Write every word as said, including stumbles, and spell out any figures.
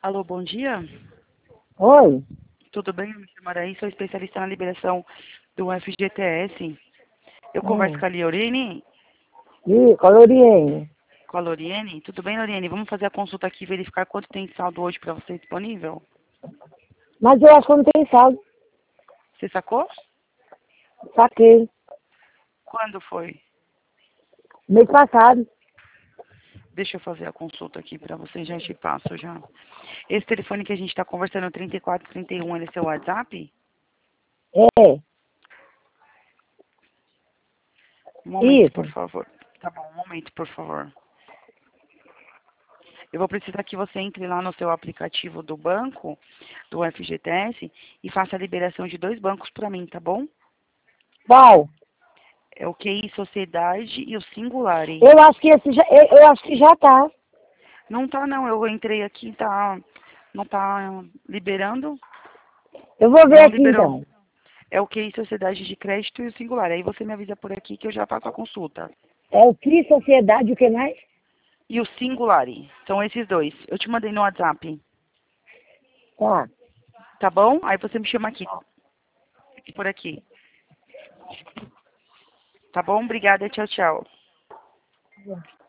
Alô, bom dia. Oi? Tudo bem? Eu me chamo Araí, sou especialista na liberação do F G T S. Eu converso Hum. com a Liorine, Ih, Coloriene. com a Loriene. Tudo bem, Loriene? Vamos fazer a consulta aqui e verificar quanto tem de saldo hoje para você disponível? Mas eu acho que não tem saldo. Você sacou? Saquei. Quando foi? Mês passado. Deixa eu fazer a consulta aqui para você, já te passo já. Esse telefone que a gente está conversando, trinta e quatro trinta e um, ele é seu WhatsApp? É. Um momento, por Isso. favor. Tá bom, um momento, por favor. Eu vou precisar que você entre lá no seu aplicativo do banco, do F G T S, e faça a liberação de dois bancos para mim, tá bom? Qual? É o Q I Sociedade e o Singulari. Eu acho que esse já, eu, eu acho que já tá. Não tá não, eu entrei aqui, tá, não tá liberando, Eu vou ver não aqui liberou. então. É o Q I Sociedade de Crédito e o Singulari. Aí você me avisa por aqui que eu já faço a consulta. É o Cris Sociedade, o que mais? E o Singulari, são esses dois. Eu te mandei no WhatsApp, Tá. tá bom? Aí você me chama aqui, por aqui. Tá bom? Obrigada, tchau, tchau.